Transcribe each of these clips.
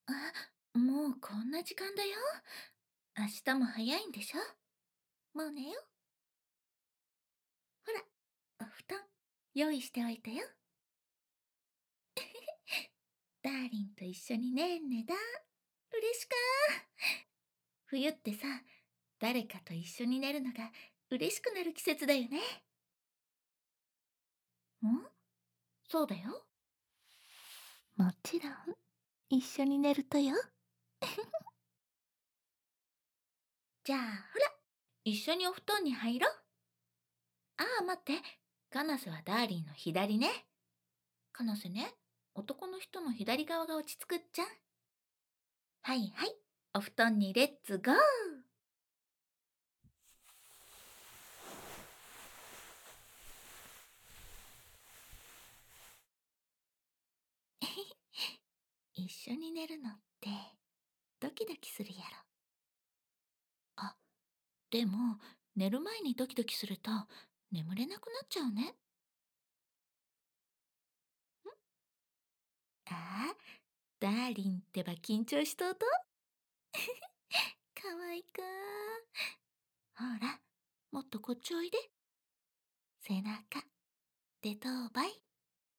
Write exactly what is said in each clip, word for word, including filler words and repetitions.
あ、もうこんな時間だよ。明日も早いんでしょ？もう寝よ。ほら、お布団用意しておいたよ。ダーリンと一緒にねんねだ。嬉しか。冬ってさ、誰かと一緒に寝るのが嬉しくなる季節だよね。ん？そうだよ。もちろん、一緒に寝るとよ。じゃあ、ほら、一緒にお布団に入ろう。ああ、待って。カナセはダーリンの左ね。カナセね、男の人の左側が落ち着くっちゃ。はいはい、お布団にレッツゴー。一緒に寝るのってドキドキするやろ。あ、でも寝る前にドキドキすると眠れなくなっちゃうね。ああ、ダーリンってば緊張しとうと。かわいか。ほら、もっとこっちおいで。背中でとうばい。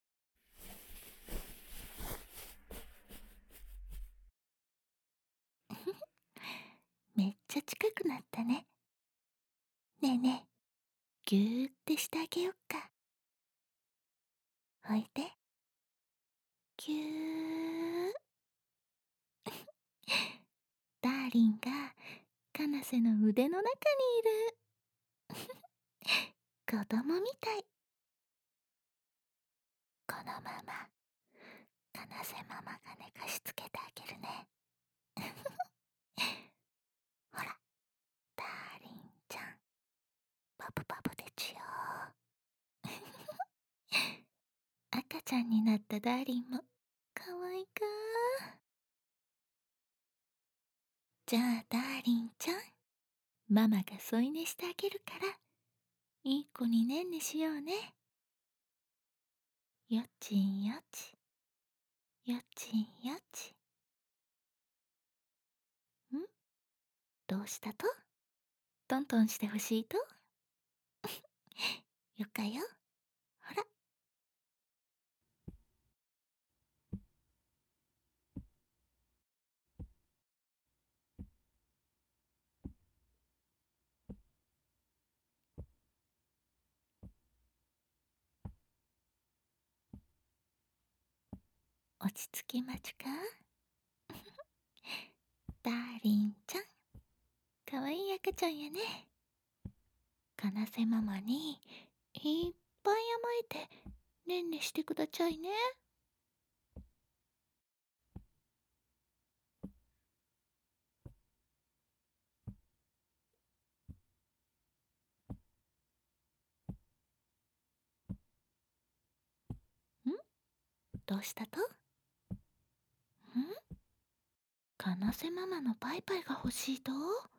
めっちゃ近くなったね。ねえねえ、ぎゅーってしてあげよっか。おいで。ぎゅー。ダーリンがカナセの腕の中にいる。子供みたい。このままカナセママが寝かしつけてあげるね。ほら、ダーリンちゃん、パブパブでちゅよ。赤ちゃんになったダーリンもかわいか。じゃあダーリンちゃん、ママが添い寝してあげるから、いい子にねんねしようね。よちんよち、よちんよち。ん？どうしたと？トントンしてほしいと？よかよ。ほら。落ち着きまちか。ダーリンちゃん、かわいい赤ちゃんやね。かなせママにいっぱい甘えてねんねしてくだちゃいね。ん？どうしたと？ん？かなせママのパイパイが欲しいと？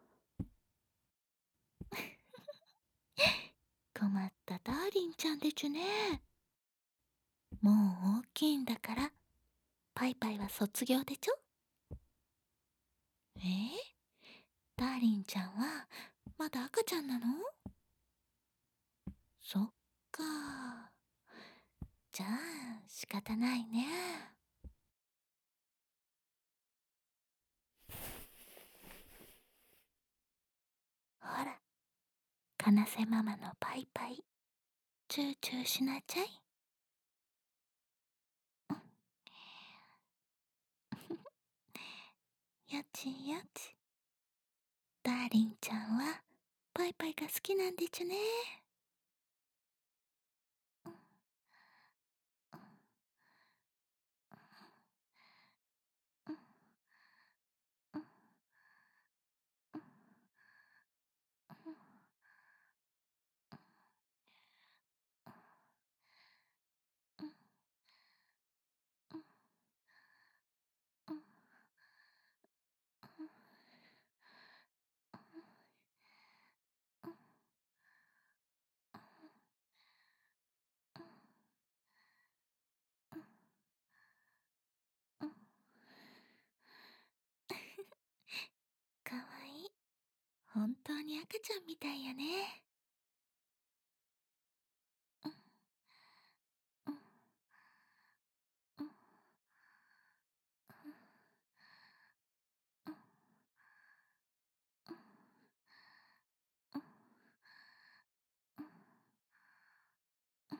困ったダーリンちゃんでちゅね。もう大きいんだからパイパイは卒業でちょ。えー、ダーリンちゃんはまだ赤ちゃんなの？そっか。じゃあ仕方ないね。ほら、かなせママのパイパイ、チューチューしなちゃい。よちよち。ダーリンちゃんはパイパイが好きなんでちゅね。 本当に赤ちゃんみたいやね。うん、うん、うん、うん、うん、うん、うん、うん、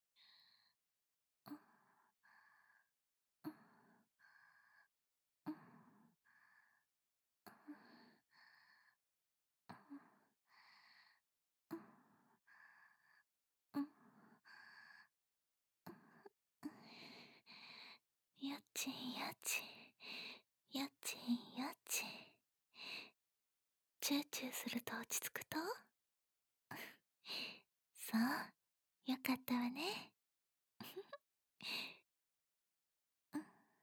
うん、うん。やっちんやっちん、やっちんやっちん。チューチューすると落ち着くと。そう、よかったわね。うん、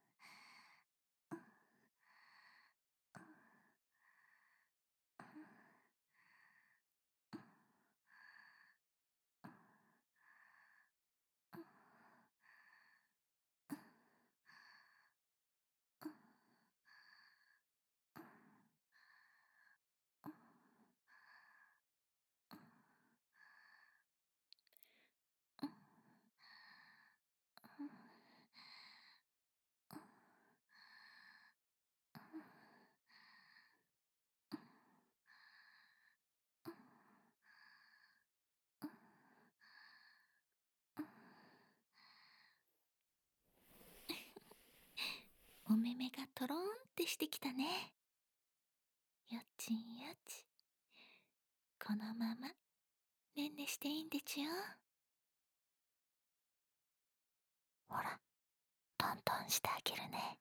お目目がトローンってしてきたね。よっちんよっち。このまま、ねんねしていいんでちゅよ。ほら、トントンしてあげるね。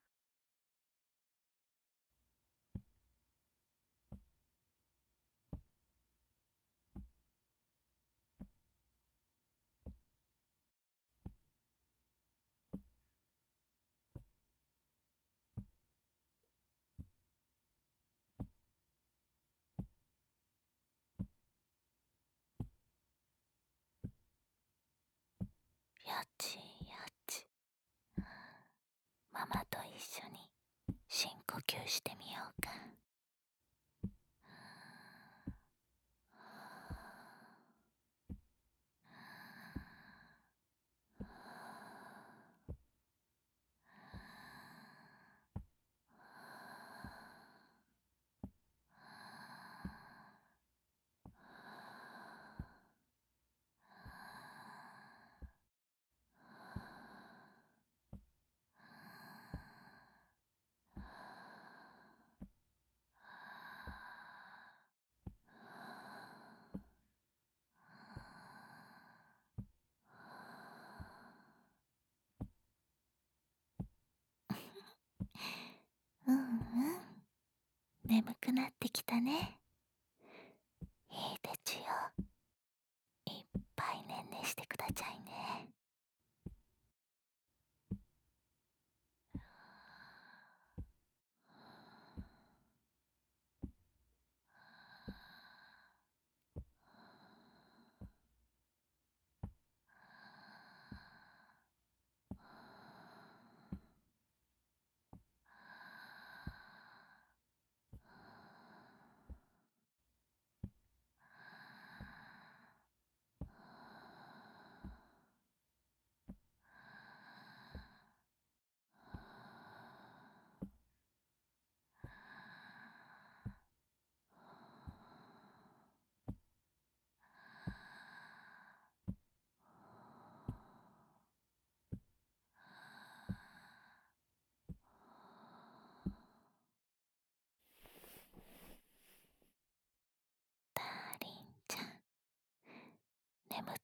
よっちよっち。ママと一緒に深呼吸してみようか。うんうん。眠くなってきたね。いいでちゅよ。いっぱいねんねしてくだちゃいね。ダーリンちゃん、眠